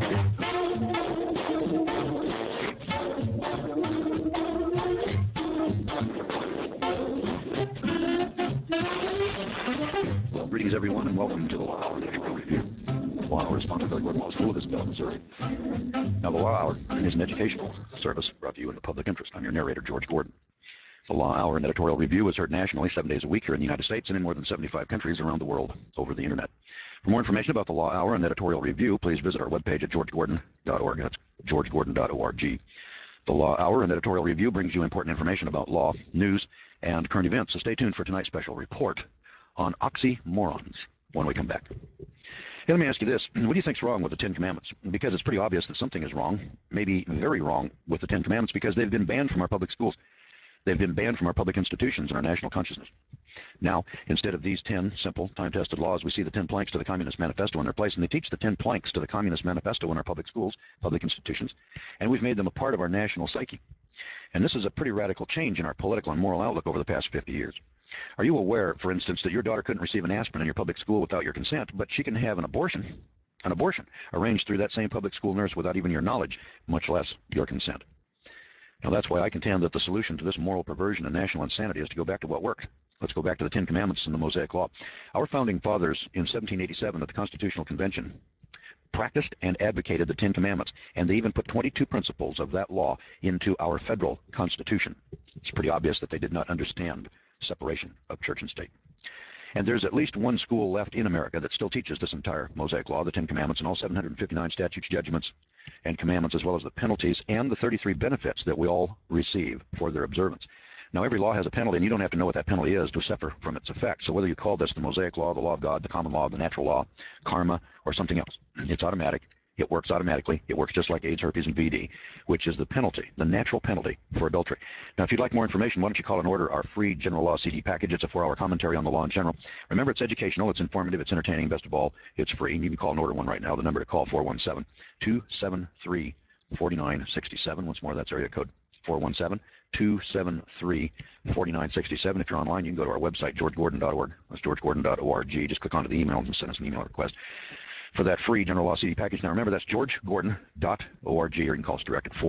Greetings, everyone, and welcome to the Law Hour Editorial Review. The Law Hour is sponsored by the Gordon Law School of Isabella, Missouri. Now, the Law Hour is an educational service brought to you in the public interest. I'm your narrator, George Gordon. The Law Hour and Editorial Review is heard nationally 7 days a week here in the United States and in more than 75 countries around the world over the Internet. For more information about the Law Hour and Editorial Review, please visit our webpage at georgegordon.org. That's georgegordon.org. The Law Hour and Editorial Review brings you important information about law, news, and current events, so stay tuned for tonight's special report on oxymorons when we come back. Hey, let me ask you this. What do you think's wrong with the Ten Commandments? Because it's pretty obvious that something is wrong, maybe very wrong, with the Ten Commandments because they've been banned from our public schools. They've been banned from our public institutions and our national consciousness. Now, instead of these 10 simple, time-tested laws, we see the 10 planks to the Communist Manifesto in their place, and they teach the 10 planks to the Communist Manifesto in our public schools, public institutions, and we've made them a part of our national psyche. And this is a pretty radical change in our political and moral outlook over the past 50 years. Are you aware, for instance, that your daughter couldn't receive an aspirin in your public school without your consent, but she can have an abortion arranged through that same public school nurse without even your knowledge, much less your consent? Now, that's why I contend that the solution to this moral perversion and national insanity is to go back to what worked. Let's go back to the Ten Commandments and the Mosaic Law. Our founding fathers in 1787 at the Constitutional Convention practiced and advocated the Ten Commandments, and they even put 22 principles of that law into our federal Constitution. It's pretty obvious that they did not understand separation of church and state. And there's at least one school left in America that still teaches this entire Mosaic Law, the Ten Commandments, and all 759 statutes, judgments, and commandments, as well as the penalties and the 33 benefits that we all receive for their observance. Now, every law has a penalty, and you don't have to know what that penalty is to suffer from its effects. So whether you call this the Mosaic Law, the Law of God, the Common Law, the Natural Law, Karma, or something else, it's automatic. It works automatically. It works just like AIDS, herpes, and VD, which is the penalty, the natural penalty for adultery. Now, if you'd like more information, why don't you call and order our free General Law CD package? It's a 4-hour commentary on the law in general. Remember, it's educational, it's informative, it's entertaining, best of all, it's free. And you can call and order one right now. The number to call, 417-273-4967. Once more, that's area code 417-273-4967. If you're online, you can go to our website, georgegordon.org. That's georgegordon.org. Just click onto the email and send us an email request for that free General Law CD package. Now, remember, that's georgegordon.org, or you can call us direct at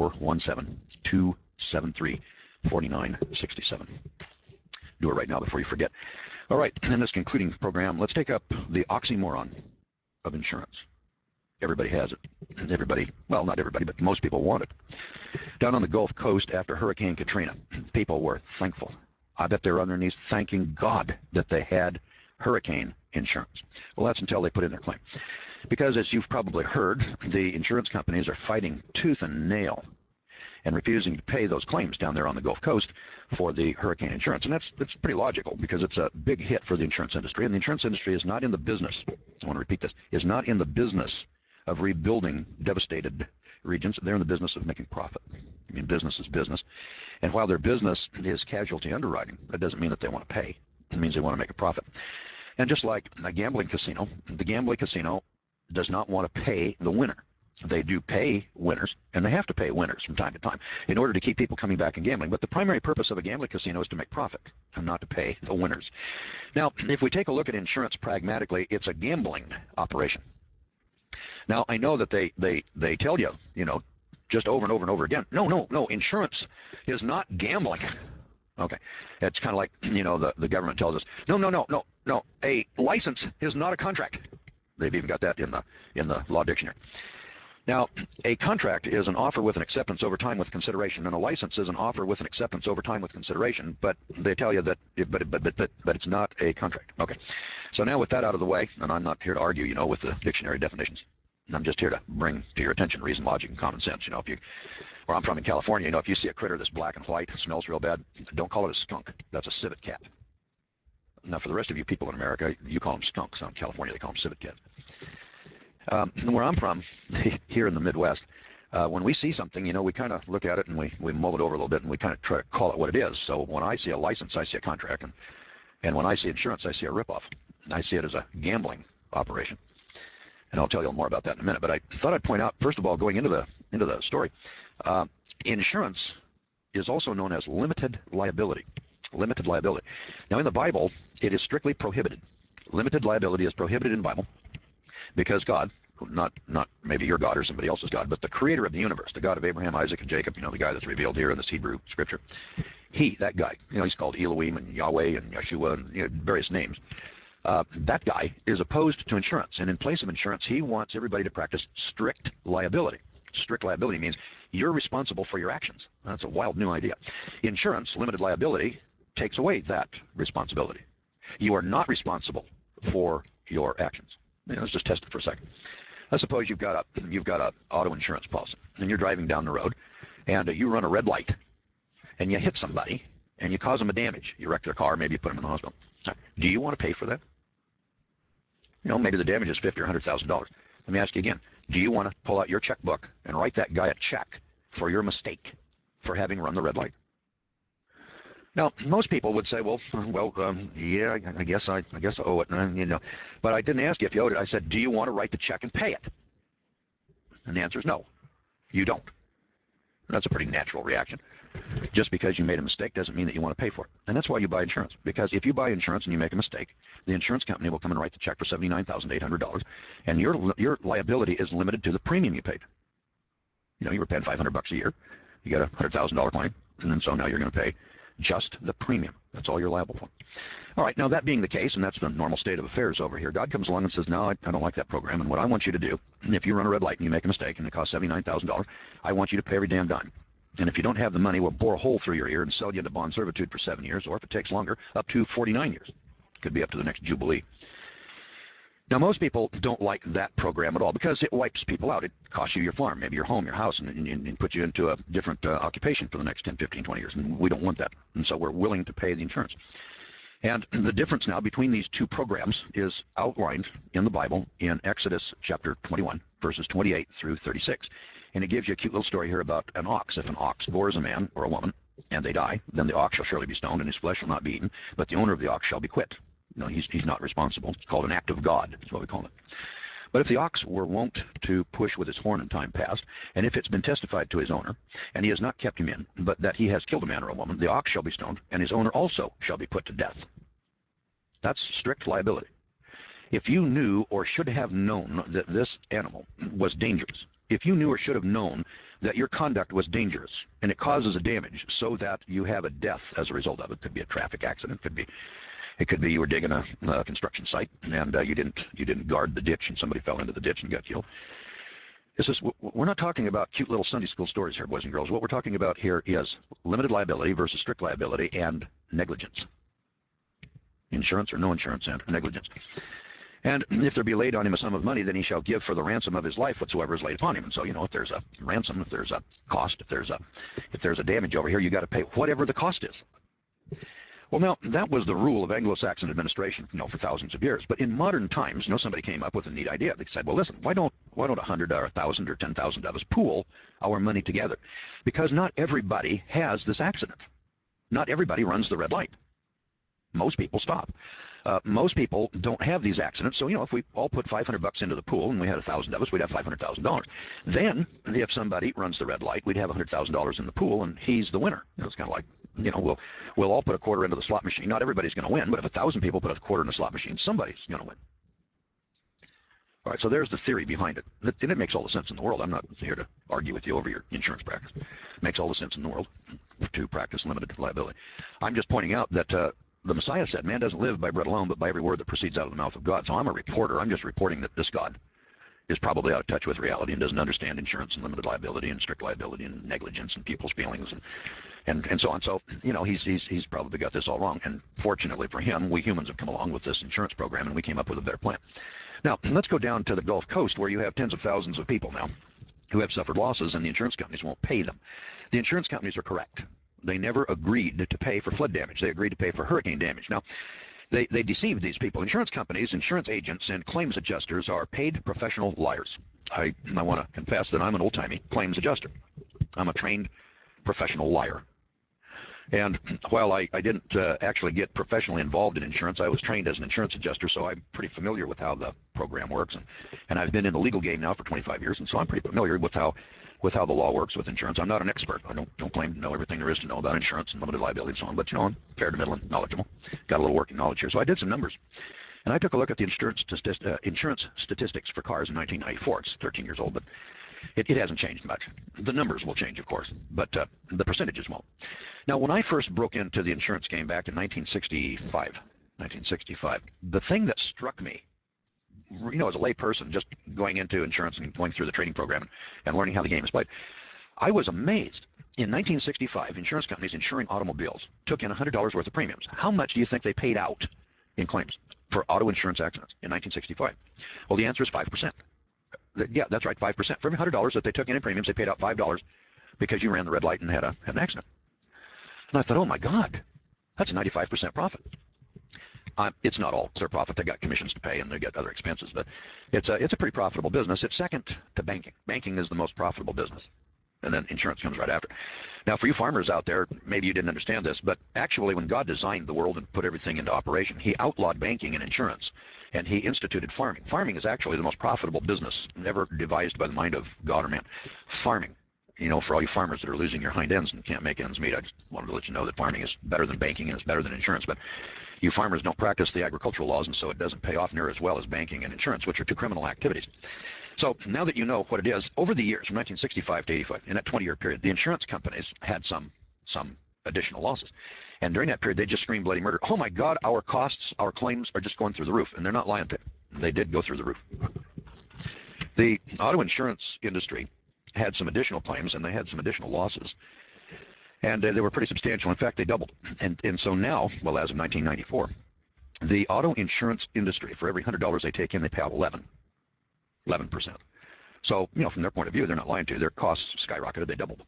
417-273-4967. Do it right now before you forget. All right, in this concluding program, let's take up the oxymoron of insurance. Everybody has it. Everybody, well, not everybody, but most people want it. Down on the Gulf Coast after Hurricane Katrina, people were thankful. I bet they were on their knees thanking God that they had hurricane insurance. Well, that's until they put in their claim. Because, as you've probably heard, the insurance companies are fighting tooth and nail and refusing to pay those claims down there on the Gulf Coast for the hurricane insurance. And that's pretty logical, because it's a big hit for the insurance industry. And the insurance industry is not in the business, I want to repeat this, is not in the business of rebuilding devastated regions. They're in the business of making profit. I mean, business is business. And while their business is casualty underwriting, that doesn't mean that they want to pay. It means they want to make a profit. And just like a gambling casino, the gambling casino does not want to pay the winner. They do pay winners, and they have to pay winners from time to time in order to keep people coming back and gambling. But the primary purpose of a gambling casino is to make profit and not to pay the winners. Now, if we take a look at insurance pragmatically, it's a gambling operation. Now, I know that they tell you, just over and over and over again, no, insurance is not gambling. Okay, it's kind of like, the government tells us, no, a license is not a contract. They've even got that in the law dictionary. Now, a contract is an offer with an acceptance over time with consideration, and a license is an offer with an acceptance over time with consideration. But they tell you that, but it's not a contract. Okay, so now with that out of the way, and I'm not here to argue, with the dictionary definitions. I'm just here to bring to your attention reason, logic, and common sense. Where I'm from in California, if you see a critter that's black and white, smells real bad, don't call it a skunk. That's a civet cat. Now, for the rest of you people in America, you call them skunks. In California, they call them civet cats. Where I'm from, here in the Midwest, when we see something, we kind of look at it and we mull it over a little bit, and we kind of try to call it what it is. So when I see a license, I see a contract, and when I see insurance, I see a ripoff. I see it as a gambling operation. And I'll tell you more about that in a minute. But I thought I'd point out, first of all, going into the story, insurance is also known as limited liability. Limited liability. Now, in the Bible, it is strictly prohibited. Limited liability is prohibited in the Bible because God, not maybe your God or somebody else's God, but the creator of the universe, the God of Abraham, Isaac, and Jacob, the guy that's revealed here in this Hebrew scripture. That guy, he's called Elohim and Yahweh and Yeshua and various names. That guy is opposed to insurance, and in place of insurance, he wants everybody to practice strict liability. Strict liability means you're responsible for your actions. That's a wild new idea. Insurance, limited liability, takes away that responsibility. You are not responsible for your actions. Let's just test it for a second. Let's suppose you've got a auto insurance policy, and you're driving down the road, and you run a red light, and you hit somebody, and you cause them a damage. You wreck their car, maybe you put them in the hospital. Do you want to pay for that? Maybe the damage is $50,000 or $100,000. Let me ask you again. Do you want to pull out your checkbook and write that guy a check for your mistake for having run the red light? Now, most people would say, yeah, I guess I owe it, But I didn't ask you if you owed it. I said, do you want to write the check and pay it? And the answer is no, you don't. That's a pretty natural reaction. Just because you made a mistake doesn't mean that you want to pay for it. And that's why you buy insurance. Because if you buy insurance and you make a mistake, the insurance company will come and write the check for $79,800, and your liability is limited to the premium you paid. You were paying $500 a year. You got a $100,000 claim, and then so now you're going to pay just the premium. That's all you're liable for. All right, now that being the case, and that's the normal state of affairs over here, God comes along and says, no, I don't like that program, and what I want you to do, if you run a red light and you make a mistake and it costs $79,000, I want you to pay every damn dime. And if you don't have the money, we'll bore a hole through your ear and sell you into bond servitude for 7 years, or if it takes longer, up to 49 years. Could be up to the next Jubilee. Now, most people don't like that program at all because it wipes people out. It costs you your farm, maybe your home, your house, and puts you into a different occupation for the next 10, 15, 20 years. And we don't want that. And so we're willing to pay the insurance. And the difference now between these two programs is outlined in the Bible in Exodus chapter 21, verses 28 through 36. And it gives you a cute little story here about an ox. If an ox gores a man or a woman and they die, then the ox shall surely be stoned and his flesh shall not be eaten, but the owner of the ox shall be quit. He's not responsible. It's called an act of God. That's what we call it. But if the ox were wont to push with his horn in time past, and if it's been testified to his owner, and he has not kept him in, but that he has killed a man or a woman, the ox shall be stoned, and his owner also shall be put to death. That's strict liability. If you knew or should have known that this animal was dangerous, if you knew or should have known that your conduct was dangerous and it causes a damage so that you have a death as a result of it, could be a traffic accident, it could be you were digging a construction site and you didn't guard the ditch and somebody fell into the ditch and got killed. We're not talking about cute little Sunday school stories here, boys and girls. What we're talking about here is limited liability versus strict liability and negligence. Insurance or no insurance and negligence. And if there be laid on him a sum of money, then he shall give for the ransom of his life whatsoever is laid upon him. And so, if there's a ransom, if there's a cost, if there's a damage over here, you got to pay whatever the cost is. Well, now, that was the rule of Anglo-Saxon administration, for thousands of years. But in modern times, somebody came up with a neat idea. They said, well, listen, why don't 100 or 1,000 or 10,000 of us pool our money together? Because not everybody has this accident. Not everybody runs the red light. Most people stop. Most people don't have these accidents. So, if we all put $500 into the pool and we had 1,000 of us, we'd have $500,000. Then, if somebody runs the red light, we'd have $100,000 in the pool, and he's the winner. It's kind of like, we'll all put a quarter into the slot machine. Not everybody's going to win, but if 1,000 people put a quarter in the slot machine, somebody's going to win. All right, so there's the theory behind it. And it makes all the sense in the world. I'm not here to argue with you over your insurance practice. It makes all the sense in the world to practice limited liability. I'm just pointing out that the Messiah said, man doesn't live by bread alone, but by every word that proceeds out of the mouth of God. So I'm a reporter. I'm just reporting that this God is probably out of touch with reality and doesn't understand insurance and limited liability and strict liability and negligence and people's feelings and so on. So, he's probably got this all wrong. And fortunately for him, we humans have come along with this insurance program, and we came up with a better plan. Now, let's go down to the Gulf Coast, where you have tens of thousands of people now who have suffered losses, and the insurance companies won't pay them. The insurance companies are correct. They never agreed to pay for flood damage. They agreed to pay for hurricane damage. Now, they deceived these people. Insurance companies, insurance agents, and claims adjusters are paid professional liars. I want to confess that I'm an old-timey claims adjuster. I'm a trained professional liar. And while I didn't actually get professionally involved in insurance, I was trained as an insurance adjuster, so I'm pretty familiar with how the program works. And I've been in the legal game now for 25 years, and so I'm pretty familiar with how the law works with insurance. I'm not an expert. I don't claim to know everything there is to know about insurance and limited liability and so on, but I'm fair to middling knowledgeable. Got a little working knowledge here. So I did some numbers. And I took a look at the insurance statistics for cars in 1994. It's 13 years old, but it hasn't changed much. The numbers will change, of course, but the percentages won't. Now, when I first broke into the insurance game back in 1965, the thing that struck me, as a lay person just going into insurance and going through the training program and learning how the game is played, I was amazed. In 1965, insurance companies insuring automobiles took in $100 worth of premiums. How much do you think they paid out in claims for auto insurance accidents in 1965? Well, the answer is 5%. Yeah, that's right, 5%. For every $100 that they took in premiums, they paid out $5 because you ran the red light and had an accident. And I thought, oh my God, that's a 95% profit. It's not all their profit. They got commissions to pay and they get other expenses, but it's a pretty profitable business. It's second to banking. Banking is the most profitable business, and then insurance comes right after. Now, for you farmers out there, maybe you didn't understand this, but actually when God designed the world and put everything into operation, he outlawed banking and insurance, and he instituted farming. Farming is actually the most profitable business ever devised by the mind of God or man. Farming. For all you farmers that are losing your hind ends and can't make ends meet, I just wanted to let you know that farming is better than banking and it's better than insurance. But you farmers don't practice the agricultural laws, and so it doesn't pay off near as well as banking and insurance, which are two criminal activities. So now that you know what it is, over the years, from 1965 to 85, in that 20-year period, the insurance companies had some additional losses. And during that period, they just screamed bloody murder. Oh my God, our costs, our claims are just going through the roof. And they're not lying to you. They did go through the roof. The auto insurance industry had some additional claims and they had some additional losses. And they were pretty substantial. In fact, they doubled. And so now, well, as of 1994, the auto insurance industry, for every $100 they take in, they pay out 11%. So, from their point of view, they're not lying to you. Their costs skyrocketed. They doubled.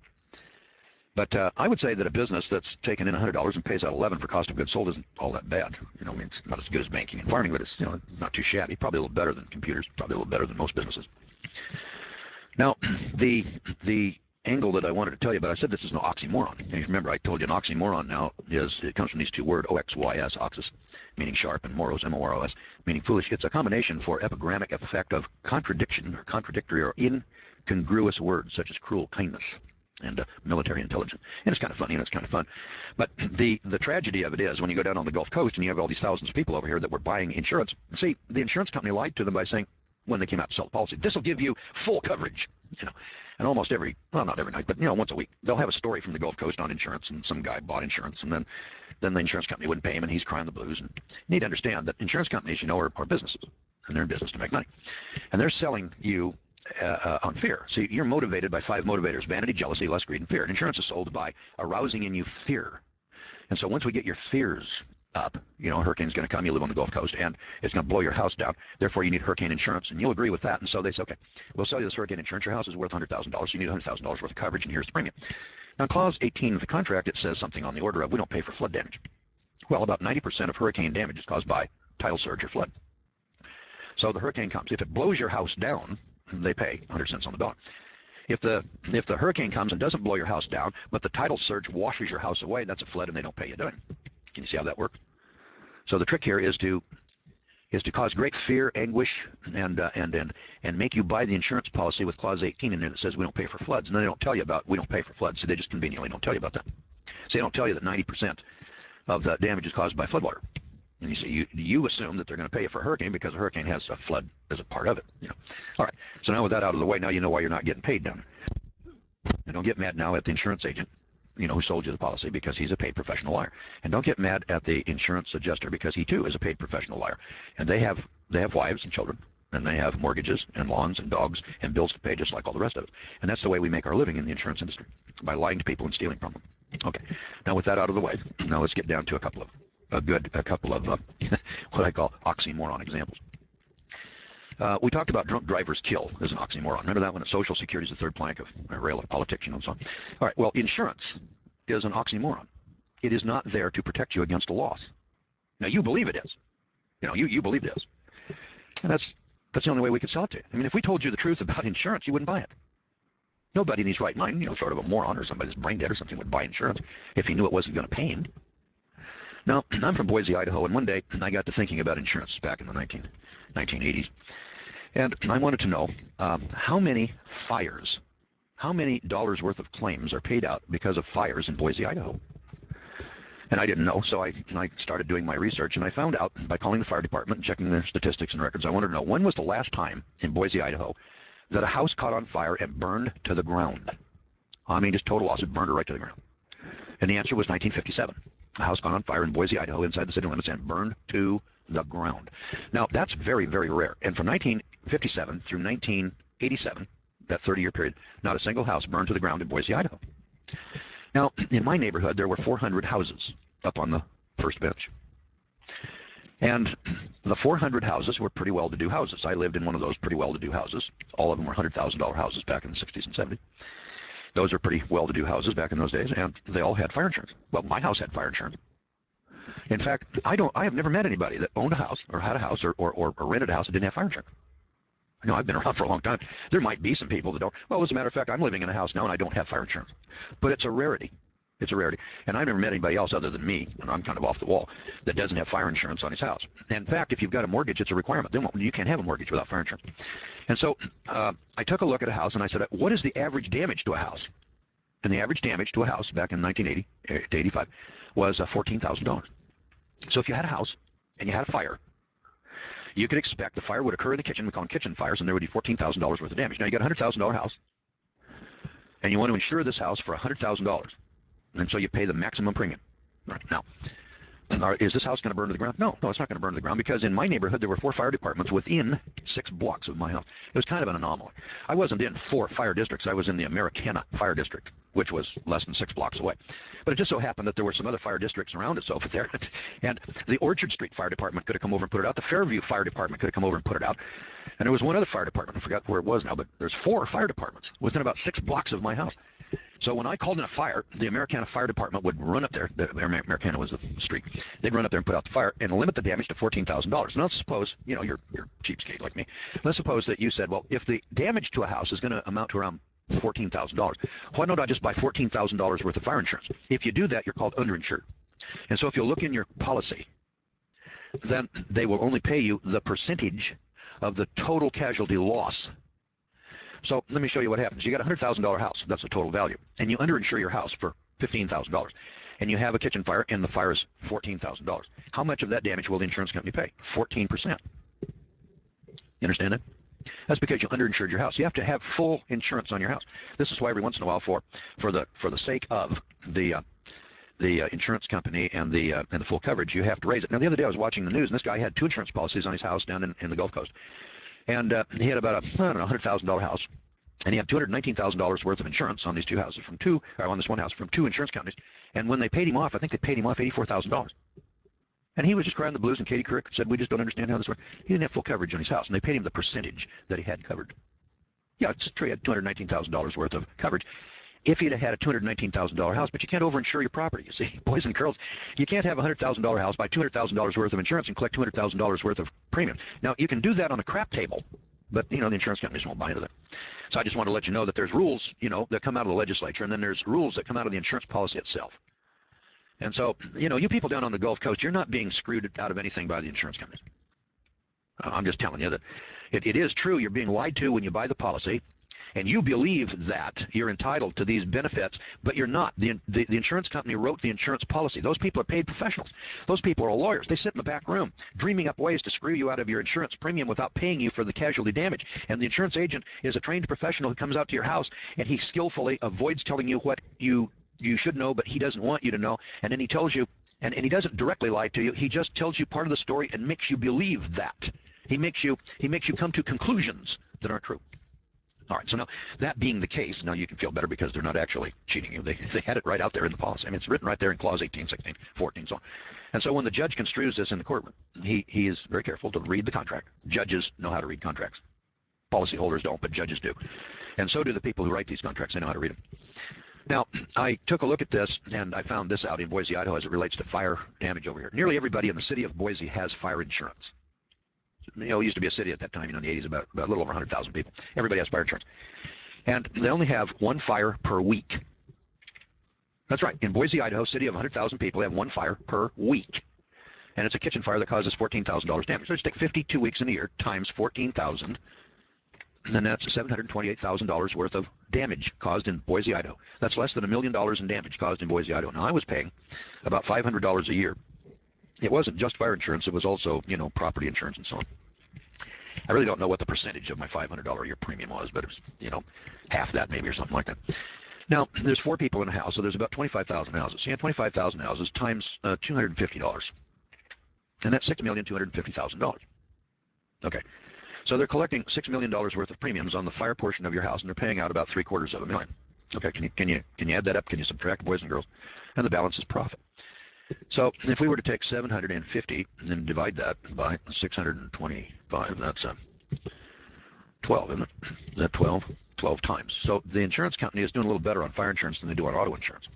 But I would say that a business that's taken in $100 and pays out 11 for cost of goods sold isn't all that bad. It's not as good as banking and farming, but it's not too shabby. Probably a little better than computers. Probably a little better than most businesses. Now, the angle that I wanted to tell you about, I said this is an oxymoron. And remember, I told you an oxymoron now it comes from these two words, O-X-Y-S, oxys, meaning sharp, and moros, M-O-R-O-S, meaning foolish. It's a combination for epigrammic effect of contradiction or contradictory or incongruous words, such as cruel kindness and military intelligence. And it's kind of funny and it's kind of fun. But the tragedy of it is when you go down on the Gulf Coast and you have all these thousands of people over here that were buying insurance, see, the insurance company lied to them by saying, when they came out to sell the policy, this will give you full coverage, and almost not every night, but once a week, they'll have a story from the Gulf Coast on insurance, and some guy bought insurance, and then the insurance company wouldn't pay him, and he's crying the blues. And you need to understand that insurance companies, are businesses, and they're in business to make money, and they're selling you on fear. See, you're motivated by 5 motivators: vanity, jealousy, lust, greed, and fear. And insurance is sold by arousing in you fear. And so once we get your fears up, a hurricane's going to come, you live on the Gulf Coast, and it's going to blow your house down. Therefore, you need hurricane insurance, and you'll agree with that. And so they say, okay, we'll sell you this hurricane insurance. Your house is worth $100,000, so you need $100,000 worth of coverage, and here's the premium. Now, in Clause 18 of the contract, it says something on the order of, we don't pay for flood damage. Well, about 90% of hurricane damage is caused by tidal surge or flood. So the hurricane comes. If it blows your house down, they pay 100 cents on the dollar. If the hurricane comes and doesn't blow your house down, but the tidal surge washes your house away, that's a flood, and they don't pay you a dime. Can you see how that works? So the trick here is to cause great fear, anguish, and make you buy the insurance policy with Clause 18 in there that says we don't pay for floods. And then they don't tell you about we don't pay for floods. So they just conveniently don't tell you about that. So they don't tell you that 90% of the damage is caused by floodwater. And you see, you assume that they're going to pay you for a hurricane because a hurricane has a flood as a part of it. All right. So now with that out of the way, now you know why you're not getting paid down there. And don't get mad now at the insurance agent, who sold you the policy, because he's a paid professional liar. And don't get mad at the insurance adjuster, because he too is a paid professional liar. And they have wives and children, and they have mortgages and lawns and dogs and bills to pay, just like all the rest of us. And that's the way we make our living in the insurance industry, by lying to people and stealing from them. Okay. Now with that out of the way, now let's get down to a couple of what I call oxymoron examples. We talked about drunk drivers kill as an oxymoron. Remember that one? Social Security is the third plank of a rail of politics, and so on. All right, well, insurance is an oxymoron. It is not there to protect you against a loss. Now, you believe it is. You believe this. And that's the only way we could sell it to you. I mean, if we told you the truth about insurance, you wouldn't buy it. Nobody in his right mind, sort of a moron or somebody that's brain dead or something, would buy insurance if he knew it wasn't going to pay him. Now, I'm from Boise, Idaho, and one day I got to thinking about insurance back in the 1980s. And I wanted to know how many dollars worth of claims are paid out because of fires in Boise, Idaho. And I didn't know, so I started doing my research, and I found out by calling the fire department and checking their statistics and records. I wanted to know, when was the last time in Boise, Idaho, that a house caught on fire and burned to the ground? I mean, just total loss. It burned right to the ground. And the answer was 1957. A house caught on fire in Boise, Idaho, inside the city limits, and burned to the ground. Now, that's very, very rare. And from 1957 through 1987, that 30-year period, not a single house burned to the ground in Boise, Idaho. Now, in my neighborhood, there were 400 houses up on the first bench. And the 400 houses were pretty well-to-do houses. I lived in one of those pretty well-to-do houses. All of them were $100,000 houses back in the 60s and 70s. Those are pretty well-to-do houses back in those days, and they all had fire insurance. Well, my house had fire insurance. In fact, I have never met anybody that owned a house or had a house or rented a house that didn't have fire insurance. I know I've been around for a long time. There might be some people that don't. Well, as a matter of fact, I'm living in a house now and I don't have fire insurance. But it's a rarity. It's a rarity. And I've never met anybody else other than me, and I'm kind of off the wall, that doesn't have fire insurance on his house. And in fact, if you've got a mortgage, it's a requirement. You can't have a mortgage without fire insurance. And so I took a look at a house and I said, what is the average damage to a house? And the average damage to a house back in 1980 to 85 was $14,000. So if you had a house and you had a fire, you could expect the fire would occur in the kitchen. We call them kitchen fires, and there would be $14,000 worth of damage. Now, you got a $100,000 house, and you want to insure this house for $100,000, and so you pay the maximum premium. Right. Now, is this house going to burn to the ground? No, it's not going to burn to the ground, because in my neighborhood, there were 4 fire departments within 6 blocks of my house. It was kind of an anomaly. I wasn't in 4 fire districts. I was in the Americana Fire District, which was less than 6 blocks away. But it just so happened that there were some other fire districts around us over there. And the Orchard Street Fire Department could have come over and put it out. The Fairview Fire Department could have come over and put it out. And there was one other fire department. I forgot where it was now, but there's 4 fire departments within about 6 blocks of my house. So when I called in a fire, the Americana Fire Department would run up there. The Americana was the street. They'd run up there and put out the fire and limit the damage to $14,000. Now let's suppose, you're cheapskate like me. Let's suppose that you said, well, if the damage to a house is going to amount to around $14,000, why don't I just buy $14,000 worth of fire insurance? If you do that, you're called underinsured. And so if you look in your policy, then they will only pay you the percentage of the total casualty loss. So let me show you what happens. You got a $100,000 house. That's the total value. And you underinsure your house for $15,000. And you have a kitchen fire, and the fire is $14,000. How much of that damage will the insurance company pay? 14%. You understand that? That's because you underinsured your house. You have to have full insurance on your house. This is why every once in a while, for the sake of the insurance company and the full coverage, you have to raise it. Now, the other day I was watching the news, and this guy had 2 insurance policies on his house down in the Gulf Coast. And he had about a $100,000 house, and he had $219,000 worth of insurance on these 2 houses on this one house from 2 insurance companies. And when they paid him off, I think they paid him off $84,000. And he was just crying the blues, and Katie Couric said, we just don't understand how this works. He didn't have full coverage on his house, and they paid him the percentage that he had covered. Yeah, it's true, he had $219,000 worth of coverage. If he'd have had a $219,000 house, but you can't overinsure your property, you see, boys and girls. You can't have a $100,000 house, buy $200,000 worth of insurance, and collect $200,000 worth of premium. Now, you can do that on a crap table, but, the insurance companies won't buy into that. So I just want to let you know that there's rules, that come out of the legislature, and then there's rules that come out of the insurance policy itself. And so, you people down on the Gulf Coast, you're not being screwed out of anything by the insurance companies. I'm just telling you that it is true. You're being lied to when you buy the policy, and you believe that you're entitled to these benefits, but you're not. The insurance company wrote the insurance policy. Those people are paid professionals. Those people are lawyers. They sit in the back room dreaming up ways to screw you out of your insurance premium without paying you for the casualty damage. And the insurance agent is a trained professional who comes out to your house, and he skillfully avoids telling you what you should know, but he doesn't want you to know. And then he tells you, and he doesn't directly lie to you. He just tells you part of the story and makes you believe that. He makes you come to conclusions that aren't true. All right, so now, that being the case, now you can feel better because they're not actually cheating you. They had it right out there in the policy. I mean, it's written right there in clause 18, 16, 14, so on. And so when the judge construes this in the courtroom, he is very careful to read the contract. Judges know how to read contracts. Policyholders don't, but judges do. And so do the people who write these contracts. They know how to read them. Now, I took a look at this, and I found this out in Boise, Idaho, as it relates to fire damage over here. Nearly everybody in the city of Boise has fire insurance. It used to be a city at that time, in the 80s, about a little over 100,000 people. Everybody has fire insurance. And they only have 1 fire per week. That's right. In Boise, Idaho, city of 100,000 people, they have 1 fire per week. And it's a kitchen fire that causes $14,000 damage. So just take 52 weeks in a year times 14,000, and that's $728,000 worth of damage caused in Boise, Idaho. That's less than $1 million in damage caused in Boise, Idaho. Now, I was paying about $500 a year. It wasn't just fire insurance. It was also, property insurance and so on. I really don't know what the percentage of my $500 a year premium was, but it was, half that maybe or something like that. Now, there's 4 people in a house, so there's about 25,000 houses. So you have 25,000 houses times $250, and that's $6,250,000. Okay, so they're collecting $6 million worth of premiums on the fire portion of your house, and they're paying out about $750,000. Okay, can you add that up? Can you subtract, boys and girls? And the balance is profit. So if we were to take 750 and then divide that by 625, that's 12, isn't it? Is that 12? 12 times. So the insurance company is doing a little better on fire insurance than they do on auto insurance.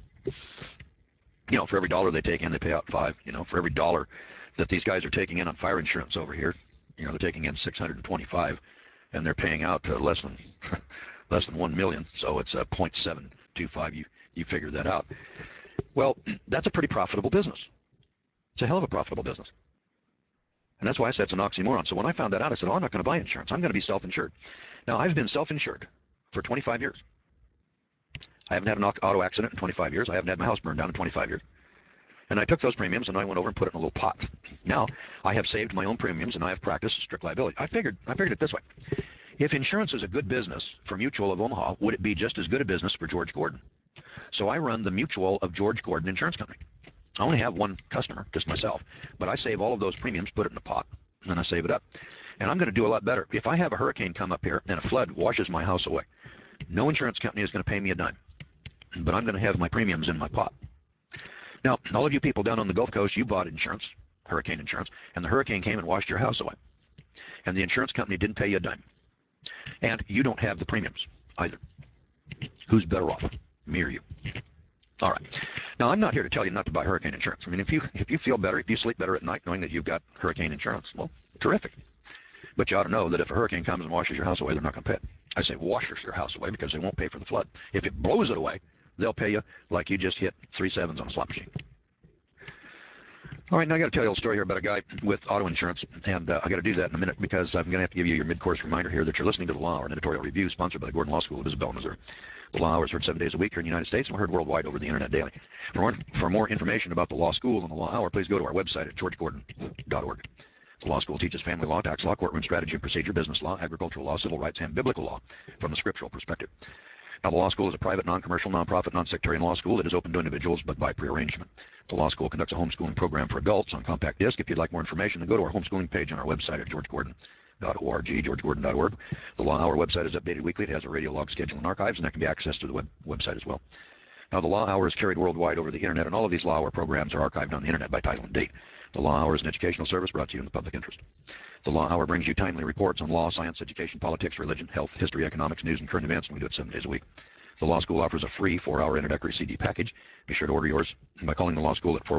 For every dollar they take in, they pay out 5. For every dollar that these guys are taking in on fire insurance over here, they're taking in 625, and they're paying out less than less than 1 million. So it's 0.725. You figure that out. Well, that's a pretty profitable business. It's a hell of a profitable business. And that's why I said it's an oxymoron. So when I found that out, I said, I'm not going to buy insurance. I'm going to be self-insured. Now, I've been self-insured for 25 years. I haven't had an auto accident in 25 years. I haven't had my house burned down in 25 years. And I took those premiums and I went over and put it in a little pot. Now, I have saved my own premiums and I have practiced strict liability. I figured it this way. If insurance is a good business for Mutual of Omaha, would it be just as good a business for George Gordon? So I run the Mutual of George Gordon Insurance Company. I only have one customer, just myself, but I save all of those premiums, put it in a pot, and I save it up. And I'm going to do a lot better. If I have a hurricane come up here and a flood washes my house away, no insurance company is going to pay me a dime, but I'm going to have my premiums in my pot. Now, all of you people down on the Gulf Coast, you bought insurance, hurricane insurance, and the hurricane came and washed your house away, and the insurance company didn't pay you a dime, and you don't have the premiums either. Who's better off, me or you? All right. Now, I'm not here to tell you not to buy hurricane insurance. I mean, if you feel better, if you sleep better at night knowing that you've got hurricane insurance, well, terrific. But you ought to know that if a hurricane comes and washes your house away, they're not going to pay it. I say washes your house away because they won't pay for the flood. If it blows it away, they'll pay you like you just hit 3 sevens on a slot machine. All right, now I got to tell you a little story here about a guy with auto insurance, and I got to do that in a minute because I'm going to have to give you your mid-course reminder here that you're listening to The Law Hour, an editorial review sponsored by the Gordon Law School of Isabella, Missouri. The Law Hour is heard 7 days a week here in the United States, and we're heard worldwide over the internet daily. For more information about the Law School and the Law Hour, please go to our website at georgegordon.org. The law school teaches family law, tax law, courtroom strategy and procedure, business law, agricultural law, civil rights, and biblical law from the scriptural perspective. Now, the law school is a private, non-commercial, non-profit, non-sectarian law school that is open to individuals, but by prearrangement. The law school conducts a homeschooling program for adults on compact disc. If you'd like more information, then go to our homeschooling page on our website at georgegordon.org, georgegordon.org. The Law Hour website is updated weekly. It has a radio log schedule and archives, and that can be accessed through the website as well. Now, the Law Hour is carried worldwide over the internet, and all of these Law Hour programs are archived on the internet by title and date. The Law Hour is an educational service brought to you in the public interest. The Law Hour brings you timely reports on law, science, education, politics, religion, health, history, economics, news, and current events, and we do it 7 days a week. The Law School offers a free 4-hour introductory CD package. Be sure to order yours by calling the Law School at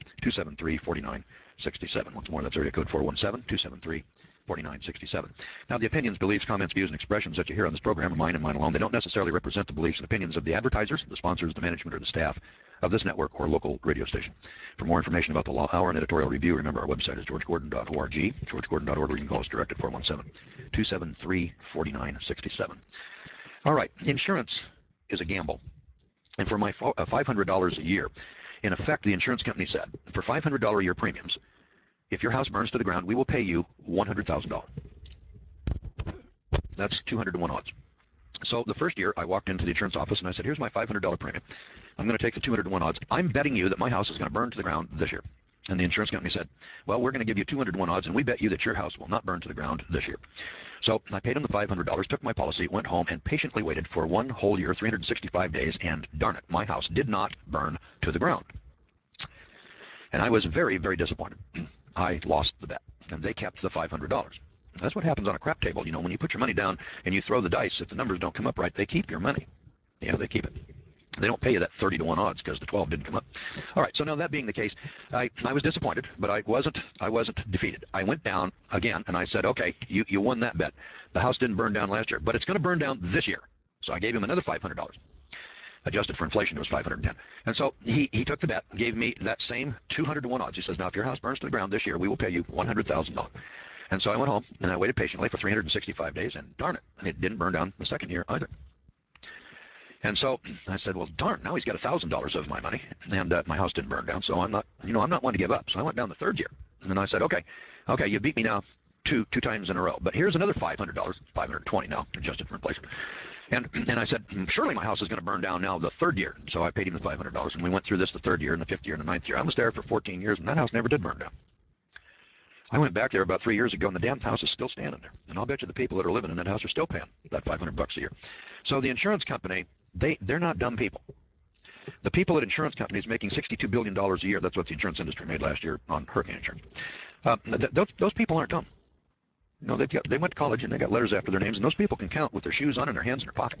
417-273-4967. Once more, that's area code 417-273-4967. Now, the opinions, beliefs, comments, views, and expressions that you hear on this program are mine and mine alone. They don't necessarily represent the beliefs and opinions of the advertisers, the sponsors, the management, or the staff of this network or local radio station. For more information about the Law Hour and editorial review, remember our website is georgegordon.org, georgegordon.org, or you can call us direct at 417-273-4967. All right, insurance is a gamble. And for my $500 a year, in effect, the insurance company said, for $500 a year premiums, if your house burns to the ground, we will pay you $100,000. That's 200 to 1 odds. So the first year, I walked into the insurance office and I said, here's my $500 premium. I'm going to take the 200 to 1 odds. I'm betting you that my house is going to burn to the ground this year. And the insurance company said, well, we're going to give you 200 to 1 odds, and we bet you that your house will not burn to the ground this year. So I paid them the $500, took my policy, went home, and patiently waited for 1 whole year, 365 days, and darn it, my house did not burn to the ground. And I was very, very disappointed. I lost the bet, and they kept the $500. That's what happens on a crap table. You know, when you put your money down and you throw the dice, if the numbers don't come up right, they keep your money. Yeah, they keep it. They don't pay you that 30 to 1 odds because the 12 didn't come up. All right, so now that being the case, I was disappointed, but I wasn't defeated. I went down again and I said, okay, you won that bet. The house didn't burn down last year, but it's going to burn down this year. So I gave him another $500. Adjusted for inflation, it was 510. And so he took the bet, gave me that same 200 to 1 odds. He says, now if your house burns to the ground this year, we will pay you $100,000. And so I went home and I waited patiently for 365 days, and darn it, it didn't burn down the second year either. And so I said, well, darn, now he's got $1,000 of my money, and my house didn't burn down. So I'm not one to give up. So I went down the third year, and I said, okay, you beat me now two times in a row, but here's another $500, $520 now, adjusted for inflation. And I said, surely my house is going to burn down now the third year. So I paid him the $500, and we went through this the third year, and the fifth year, and the ninth year. I was there for 14 years, and that house never did burn down. I went back there about 3 years ago, and the damn house is still standing there. And I'll bet you the people that are living in that house are still paying that $500 a year. So the insurance company, they're not dumb people. The people at insurance companies making $62 billion a year, that's what the insurance industry made last year on hurricane insurance. Those people aren't dumb. You know, they went to college and they got letters after their names, and those people can count with their shoes on and their hands in their pockets.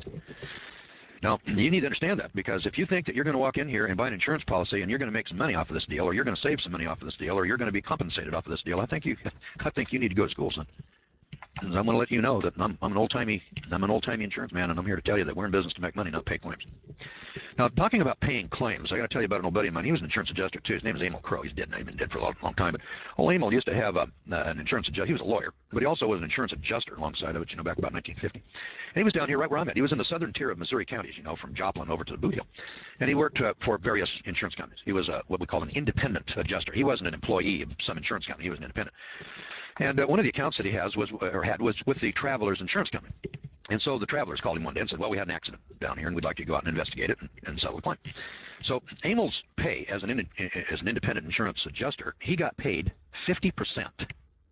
Now, you need to understand that, because if you think that you're going to walk in here and buy an insurance policy and you're going to make some money off of this deal, or you're going to save some money off of this deal, or you're going to be compensated off of this deal, I think you need to go to school, son. I'm going to let you know that I'm an old-timey insurance man, and I'm here to tell you that we're in business to make money, not pay claims. Now, talking about paying claims, I got to tell you about an old buddy of mine. He was an insurance adjuster too. His name is Emil Crow. He's dead now. He's been dead for a long time. But old Emil used to have an insurance adjuster. He was a lawyer, but he also was an insurance adjuster alongside of it. You know, back about 1950. And he was down here right where I'm at. He was in the southern tier of Missouri counties. You know, from Joplin over to the Boot Heel. And he worked for various insurance companies. He was what we call an independent adjuster. He wasn't an employee of some insurance company. He was an independent. And one of the accounts that he had was with the Travelers Insurance Company. And so the Travelers called him one day and said, well, we had an accident down here, and we'd like you to go out and investigate it and settle the claim. So Emil's pay as an independent insurance adjuster, he got paid 50%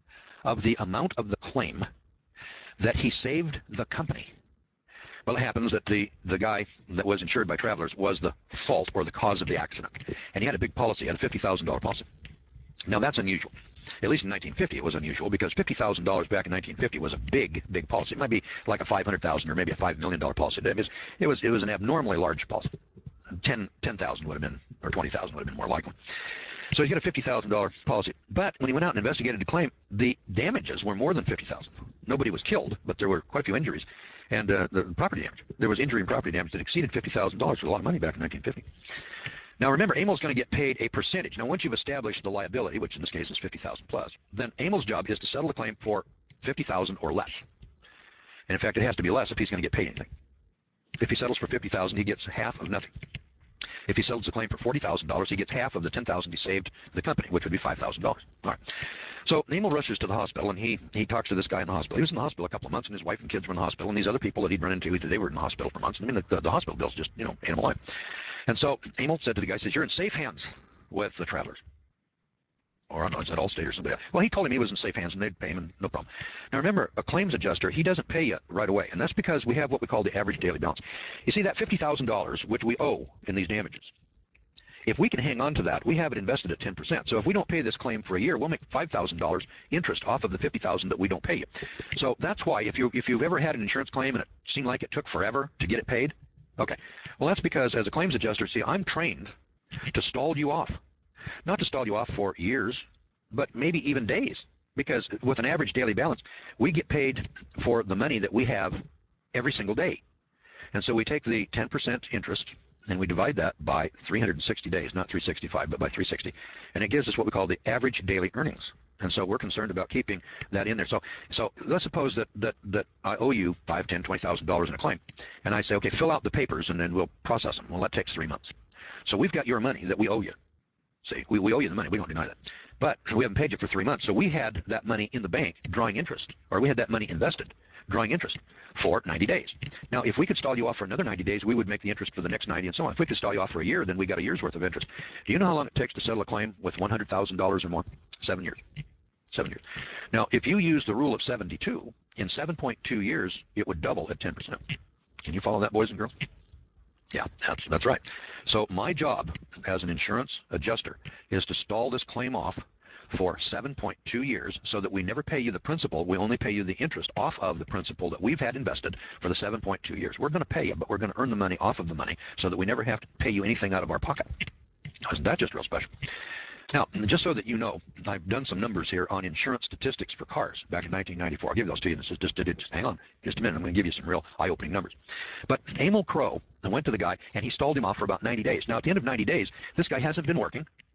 of the amount of the claim that he saved the company. Well, it happens that the guy that was insured by Travelers was the fault or the cause of the accident. And he had a big policy, he had a $50,000 policy. Now, that's unusual. At least in 1950, it was unusual, because $50,000 back in 1950 was a big policy. It might be like a $500,000 or maybe a $5 million policy. It was an abnormally large policy. 10,000 would have been, or 20,000 would have been more likely. So he's got a $50,000 policy. But when he went out and investigated the claim, the damages were more than $50,000. Nobody was killed, but there were quite a few injuries. And the property damage. There was injury and property damage that exceeded $50,000, which was a lot of money back in 1950. Now remember, Emil's going to get paid a percentage. Now once you've established the liability, which in this case is 50,000 plus, then Emil's job is to settle the claim for 50,000 or less. And in fact, it has to be less if he's going to get paid anything. If he settles for 50,000, he gets half of nothing. If he settles the claim for $40,000, he gets half of the 10,000 he saved the company, which would be $5,000. All right. So Emil rushes to the hospital, and he talks to this guy in the hospital. He was in the hospital a couple of months, and his wife and kids were in the hospital, and these other people that he'd run into, they were in the hospital for months. I mean, the hospital bill's just, animal life. And so Emil said to the guy, says, you're in safe hands with the Travelers. Or I don't know, is that Allstate or somebody else? Well, he told him he was in safe hands, and they'd pay him, and no problem. Now remember, a claims adjuster, he doesn't pay you right away, and that's because we have what we call the average daily balance. You see, that $50,000, which we owe in these damages, if we can hang on to that, we have it invested at 10%. So if we don't pay this claim for a year, we'll make $5,000 interest off of the $50,000 that we don't pay you. So that's why if you've ever had an insurance claim and it seemed like it took forever to get it paid, okay. Well, that's because as a claims adjuster, see, I'm trained to stall you off. Not to stall you off for years, but maybe even days. Because with an average daily balance, we get paid for the money that we have every single day. And so we take the 10% interest and we divide that by 360 days, not 365, but by 360. And it gives us what we call the average daily earnings. And so we're concerned about keeping that in there. So let's suppose that I owe you $5,000, $10,000, $20,000 in a claim. And I say, okay, fill out the papers and then we'll process them. Well, that takes 3 months. So we've got your money that we owe you. See, we owe you the money. We don't deny that. But we haven't paid you for 3 months. So we had that money in the bank drawing interest, or we had that money invested drawing interest for 90 days. Now, if we could stall you off for another 90 days, we would make the interest for the next 90 and so on. If we could stall you off for a year, then we got a year's worth of interest. Do you know how long it takes to settle a claim with $100,000 or more? 7 years. 7 years. Now, if you use the rule of 72, in 7.2 years, it would double at 10%. Can you follow that, boys and girls? Yeah, that's right. So my job as an insurance adjuster is to stall this claim off for 7.2 years so that we never pay you the principal. We only pay you the interest off of the principal that we've had invested for the 7.2 years. We're going to pay you, but we're going to earn the money off of the money so that we never have to pay you anything out of our pocket. Isn't that just real special? Now, just so that you know, I've done some numbers here on insurance statistics for cars back in 1994. I'll give those to you. Just hang on just a minute. I'm going to give you some real eye-opening numbers. But Emil Crow went to the guy, and he stalled him off for about 90 days. Now, at the end of 90 days, this guy hasn't been working.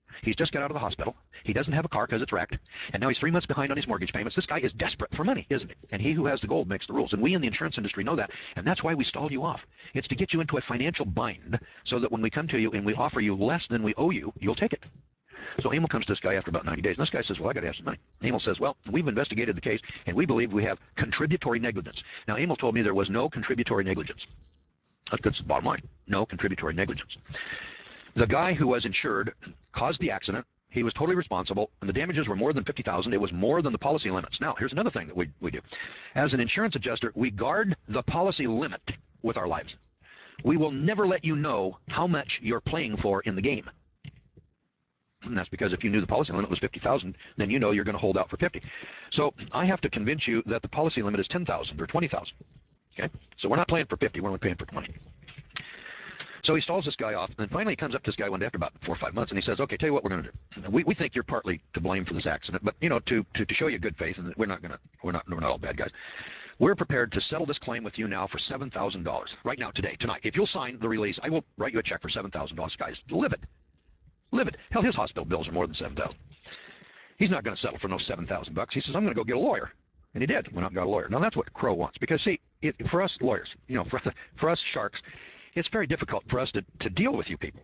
He's just got out of the hospital. He doesn't have a car because it's wrecked. And now he's 3 months behind on his mortgage payments. This guy is desperate for money, isn't he? And he who has the gold makes the rules. And we in the insurance industry know that. And that's why we stall you off. It's to get you into a financial bind so that when we come to you and we offer you less than we owe you, you'll take it. So Emil comes to this guy after about 90 days. And this guy says, well, I got to have some money. Emil says, well, we've investigated the case, and we believe we have contributory negligence. Now, Emil told me there was no contributory negligence. That's the bottom line. No contributory negligence. The guy who was insured caused the accident. He was totally responsible, and the damages were more than $50,000. It was more than the policy limits. Now, here's another thing that we do. As an insurance adjuster, we guard the policy limit with our lives. We will never let you know how much you're playing for in the game. And that's because if you knew the policy limit was 50,000, then you know you're going to hold out for 50. So I have to convince you that the policy limit is 10,000 or 20,000. Okay? So we're not playing for 50, we're only paying for 20. So he stalls this guy off, and then finally he comes up to this guy one day after about 4 or 5 months, and he says, okay, tell you what we're going to do. We think you're partly to blame for this accident, but, you know, to show you good faith, and we're not all bad guys. We're prepared to settle this claim with you now for $7,000. Right now, today, tonight. If you'll sign the release, I will write you a check for $7,000. Guys, livid. Livid. Hell, his hospital bills are more than $7,000. He's not going to settle for no $7,000. He says, I'm going to go get a lawyer. And he did. He went out and got a lawyer. Now, that's what Crow wants. Because, see, for us lawyers, you know, for us sharks, it's very difficult for us to deal with you people.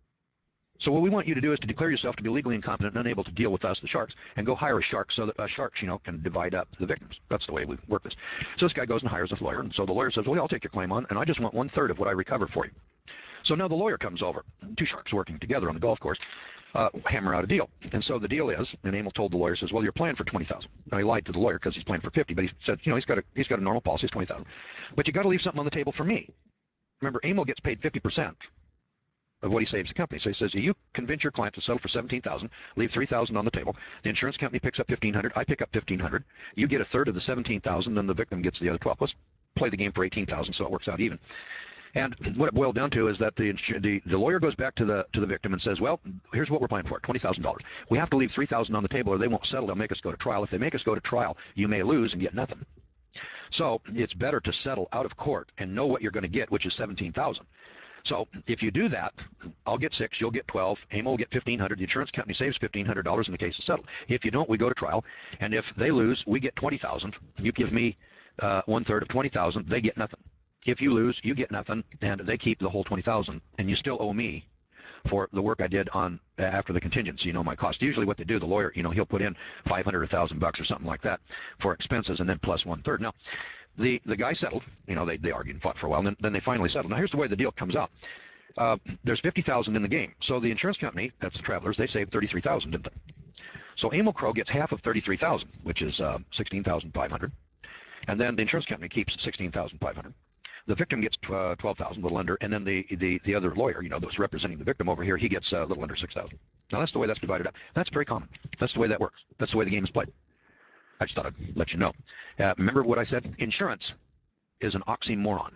So what we want you to do is to declare yourself to be legally incompetent and unable to deal with us, the sharks, and go hire a shark so that sharks, you know, can divide up the victims. That's the way we work this. So this guy goes and hires a lawyer, and so the lawyer says, well, I'll take your claim on, and I just want 1/3 of what I recover for you. So now the lawyer comes over, two sharks working together on the golf course, hammer out a deal. And so the deal is, and Emil told the lawyer, says, well, you're playing for 20,000. Now he lied to the lawyer because he's playing for 50, but he said, you know, he's got a normal policy, it's 20,000. But you got to leave something on the table for me. Remember, Emil gets paid 50% of what he saves the company. So he says, you convince your client to settle for 17,000, leave 3,000 on the table. The insurance company picks up 1,500. I pick up 1,500. You get 1/3 of the 17,000, then the victim gets the other 12. Let's play the game for 18,000, so it works out even. And what it boiled down to is that the lawyer goes back to the victim and says, well, here's what we're playing for, $20,000. We have to leave 3,000 on the table, or they won't settle. They'll make us go to trial. If they make us go to trial, you may lose and get nothing. So it's better to settle out of court and know what you're going to get, which is 17,000. So if you do that, I'll get 6, you'll get 12, Emil will get 1,500. The insurance company saves $1,500 and the case is settled. If you don't, we go to trial, and if they lose, we get 20,000. You give me 1/3 of 20,000, they get nothing. If you lose, you get nothing, and they keep the whole 20,000, and you still owe me for the work I did on after the contingency, you know, my cost. Usually what they do, the lawyer, you know, he'll put in $500 or $1,000 or something like that for expenses, and then plus 1/3. Now, the guy settled. You know, they argued and fought for a while, and then they finally settled. Now, here's the way the deal comes out. There's 50,000 in the game. So the insurance company, that's the Travelers, they saved 33,000, didn't they? So Emil Crow gets half of 33,000, which is 16,500, and then the insurance company keeps 16,500. The victim gets 12,000, a little under, and then the other lawyer, you know, that was representing the victim over here, he gets a little under 6,000. Now that's the way that's divided up. That's very common. That's the way that works. That's the way the game is played. I just thought I'd let you know. Remember what I said? Insurance is an oxymoron.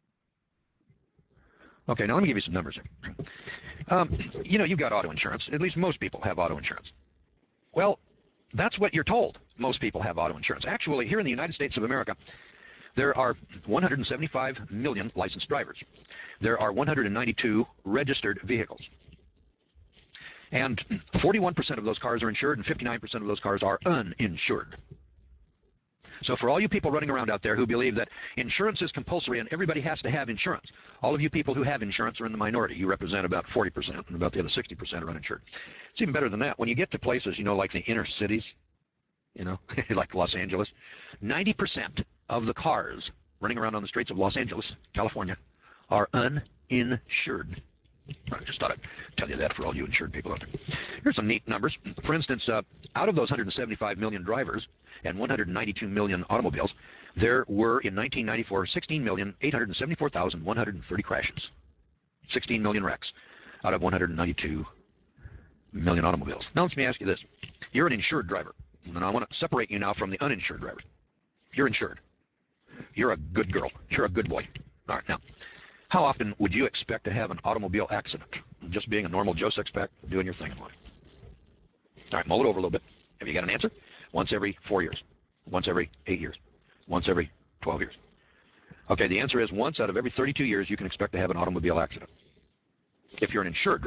Okay, now let me give you some numbers here. You know, you've got auto insurance. At least most people have auto insurance. Well, that's what you're told. Most people have auto insurance. Actually, here in the United States of America, there are 175 million licensed drivers. There are 192 registered vehicles. And 41% of those cars are insured, and 59% of those cars are uninsured. So for all you people running around out there who believe that insurance is compulsory and everybody has to have insurance, all of you people who have insurance are in the minority. You represent about 40%, and about the other 60% are uninsured. It's even better than that. When you get to places, you know, like the inner cities, you know, like Los Angeles, 90% of the cars running around on the streets of Los Angeles, California, are uninsured. I just thought I'd tell you that for all you insured people out there. Here's some neat numbers. For instance, out of those 175 million drivers and 192 million automobiles, there were in 1994 16,874,130 crashes. 16 million wrecks out of 192 million automobiles. Now let me ask you this. You're an insured driver, and I want to separate you now from the uninsured drivers. You're insured. You're a good girl. You're a good boy. All right, now, how often would you expect to have an automobile accident? Just being a normal Joe Sixpack, doing your thing in life. All right, mull it over a little bit. Have you got an answer? Once every 4 years. Once every 8 years. Once every 12 years. Okay, the answer is once out of every 32 years you can expect to have an automobile accident if you're an insured driver.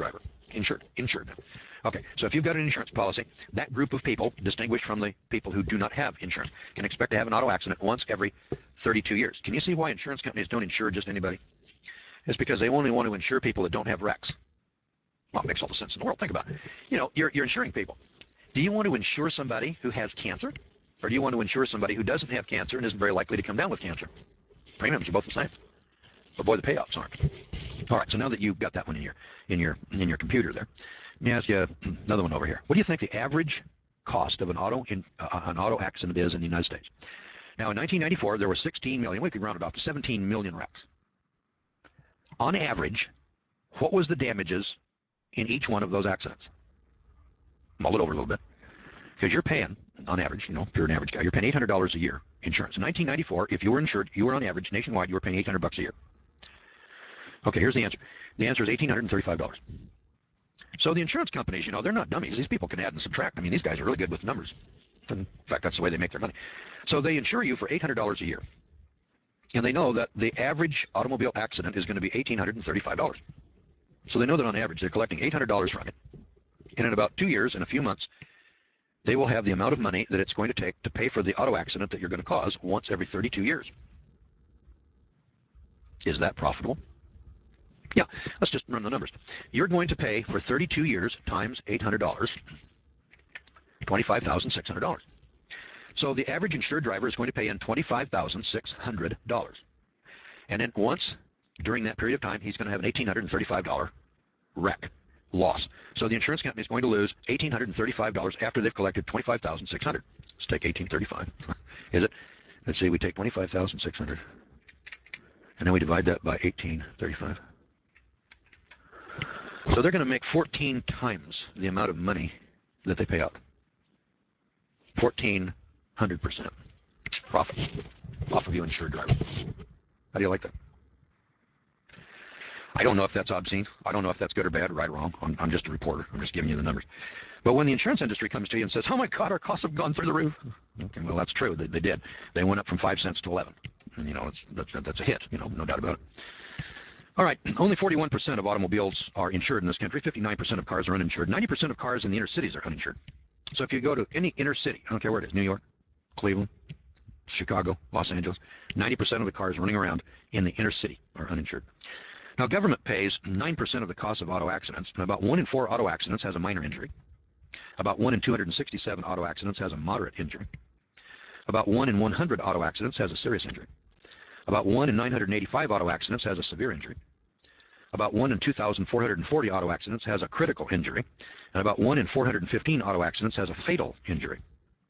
Insured. Okay, so if you've got an insurance policy, that group of people, distinguished from the people who do not have insurance, can expect to have an auto accident once every 32 years. Can you see why insurance companies don't insure just anybody? It's because they only want to insure people that don't have wrecks. Well, it makes all the sense in the world. Think about it. You know, you're insuring people. Do you want to insure somebody who has cancer? Or do you want to insure somebody who doesn't have cancer and isn't very likely to come down with cancer? Premiums are both the same. But boy, the payouts aren't. All right, so now that you've got that one in your computer there, let me ask you another one over here. What do you think the average cost of an auto accident is in the United States? Now, in 1994, there were 16 million. We could round it off to 17 million wrecks. On average, what was the damages in each one of those accidents? Mull it over a little bit. Because you're paying, on average, you know, if you're an average guy, you're paying $800 a year insurance. In 1994, if you were insured, you were on average, nationwide, you were paying $800 a year. Okay, here's the answer. The answer is $1,835. So the insurance companies, you know, they're not dummies. These people can add and subtract. I mean, these guys are really good with numbers. In fact, that's the way they make their money. So they insure you for $800 a year. And they know that the average automobile accident is going to be $1,835. So they know that on average, they're collecting $800 from it. And in about 2 years and a few months, they will have the amount of money that it's going to take to pay for the auto accident that you're going to cause once every 32 years. Is that profitable? Yeah, let's just run the numbers. You're going to pay for 32 years times $800, $25,600. So the average insured driver is going to pay in $25,600. And then once during that period of time, he's going to have an $1,835 wreck loss. So the insurance company is going to lose $1,835 after they've collected $25,600. Let's take $1,835. Is it? Let's see, we take $25,600. And then we divide that by $1,835. So they're going to make 14 times the amount of money that they pay out. 1,400% profit off of you insured driver. How do you like that? I don't know if that's obscene. I don't know if that's good or bad, right or wrong. I'm just a reporter. I'm just giving you the numbers. But when the insurance industry comes to you and says, oh my God, our costs have gone through the roof. Okay, well, that's true. They did. They went up from 5 cents to 11. And, you know, that's a hit, you know, no doubt about it. All right, only 41% of automobiles are insured in this country. 59% of cars are uninsured. 90% of cars in the inner cities are uninsured. So if you go to any inner city, I don't care where it is, New York, Cleveland, Chicago, Los Angeles, 90% of the cars running around in the inner city are uninsured. Now, government pays 9% of the cost of auto accidents, and about 1 in 4 auto accidents has a minor injury. About 1 in 267 auto accidents has a moderate injury. About 1 in 100 auto accidents has a serious injury. About 1 in 985 auto accidents has a severe injury. About 1 in 2,440 auto accidents has a critical injury. And about 1 in 415 auto accidents has a fatal injury.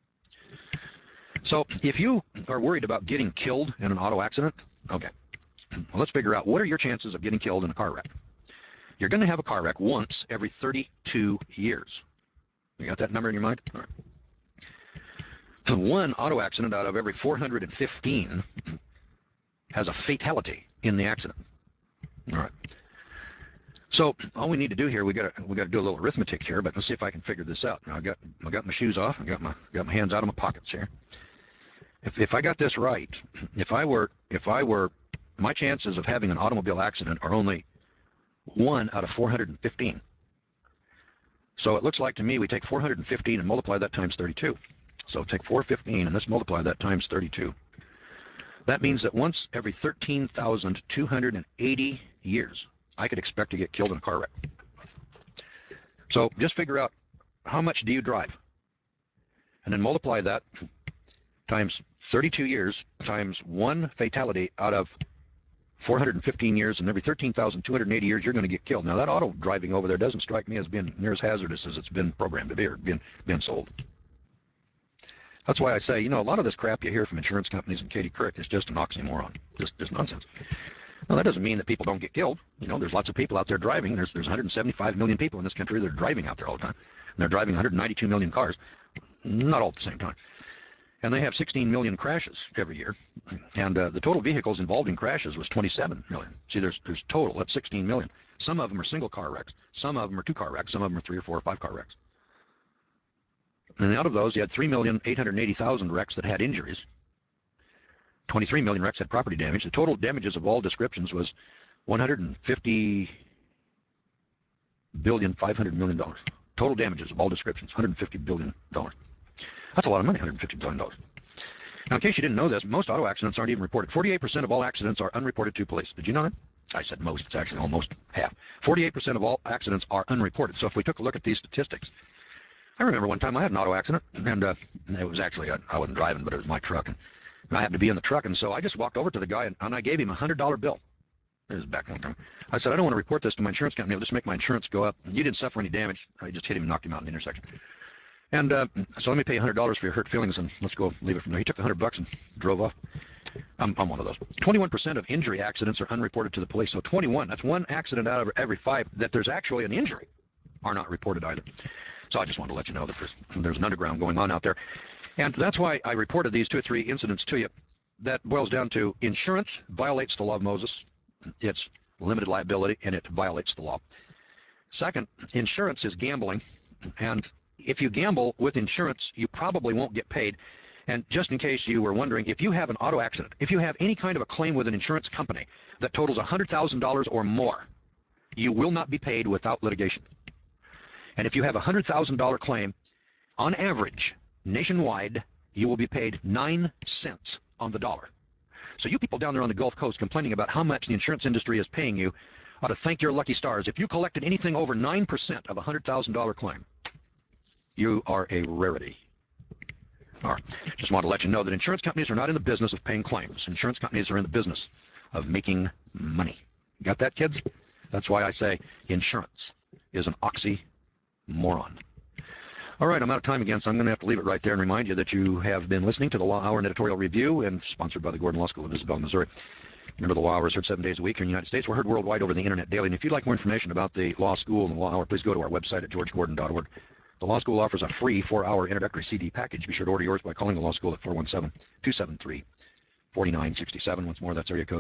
So if you are worried about getting killed in an auto accident, okay, well, let's figure out what are your chances of getting killed in a car wreck. You're going to have a car wreck once every 32 years. You got that number in your mind? All right. One auto accident out of every 415 has a fatality in the accident. All right. So all we need to do here, we got to do a little arithmetic here, but let's see if I can figure this out. Now, I got my shoes off. I got my hands out of my pockets here. If I got this right, if I were my chances of having an automobile accident are only 1 out of 415. So it looks like to me we take 415 and multiply that times 32. So take 415 and let's multiply that times 32. That means that once every 13,280 years, I could expect to get killed in a car wreck. So just figure out how much do you drive? And then multiply that times 32 years times 1 fatality out of 415 years, and every 13,280 years you're going to get killed. Now that auto driving over there doesn't strike me as being near as hazardous as it's been programmed to be or been sold. That's why I say, you know, a lot of this crap you hear from insurance companies and Katie Couric is just an oxymoron, just nonsense. Now that doesn't mean that people don't get killed. You know, there's lots of people out there driving. There's 175 million people in this country that are driving out there all the time. And they're driving 192 million cars, not all at the same time. And they have 16 million crashes every year. And the total vehicles involved in crashes was 27 million. See, there's total, that's 16 million. Some of them are single car wrecks. Some of them are 2 car wrecks. Some of them are 3 or 4 or 5 car wrecks. And out of those, you had 3,880,000 wrecks that had injuries. 23 million wrecks had property damage. The total damages of all descriptions was $150 $1,500,000,000. Total damages of all descriptions, $150 billion. That's a lot of money, $150 billion. Now, in case you didn't know this, most auto accidents aren't even reported. 48% of all accidents are unreported to police. Did you know that? I said most. It's actually almost half. 48% of all accidents are unreported. So if we took a look at these statistics, I remember one time I had an auto accident, and it was actually, I wasn't driving, but it was my truck, and I happened to be in the truck, and so I just walked over to the guy, and I gave him a $100 bill. It was back one time. I said, I don't want to report this to my insurance company. It'll just make my insurance go up. You didn't suffer any damage. I just hit him and knocked him out in the intersection. And so let me pay you $100 for your hurt feelings, and let's go leave it from there. He took the $100 and drove off. I'm one of those. 21% of injury accidents are unreported to the police. So 21, that's one accident out of every 5 that there's actually an injury, are not reported either. So I just wanted to let you know that there's an underground going on out there. And that's why I reported these 2 or 3 incidents to you. That boils down to insurance violates the law of Moses. It's limited liability, and it violates the law. Second, insurance is gambling, and if you gamble with insurance, you probably won't get paid. And just in case you were wondering, if you have an auto accident, if you have any kind of a claim with an insurance company that totals $100,000 or more, you will not be paid without litigation. And if you have a $100,000 claim, on average, nationwide, you will be paid 9 cents on the dollar. So you people down there on the Gulf Coast complaining about how much the insurance industry is paying you ought to thank your lucky stars. If you collected anything over 9% of a $100,000 claim, you are a rarity. All right. Just want to let you know that insurance companies are not in the business of paying claims. Insurance companies are in the business of making money. Got that, kids? That's why I say insurance is an oxymoron. All right, I'm out of time again, so I'm going to have to leave it right there and remind you that you have been listening to the Law Hour and Editorial Review, and sponsored by the Gordon Law School of Isabel, Missouri. Remember, the Law Hour is heard 7 days a week here in the United States. We're heard worldwide over the internet daily. And if you'd like more information about the Law School and the Law Hour, please go to our website at georgegordon.org. The Law School offers a free 4-hour introductory CD package. Be sure to order yours by calling the Law School at 417-273-4967. Once more, that's area code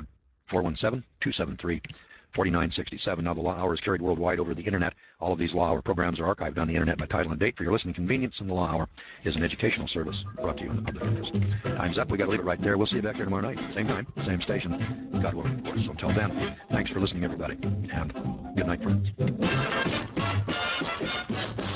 417-273-4967. Now, the Law Hour is carried worldwide over the internet. All of these Law Hour programs are archived on the internet by title and date for your listening convenience, and the Law Hour is an educational service brought to you in the public interest. Time's up. We got to leave it right there. We'll see you back here tomorrow night. Same time, same station. God willing, of course. So until then, thanks for listening, everybody, and good night, friends.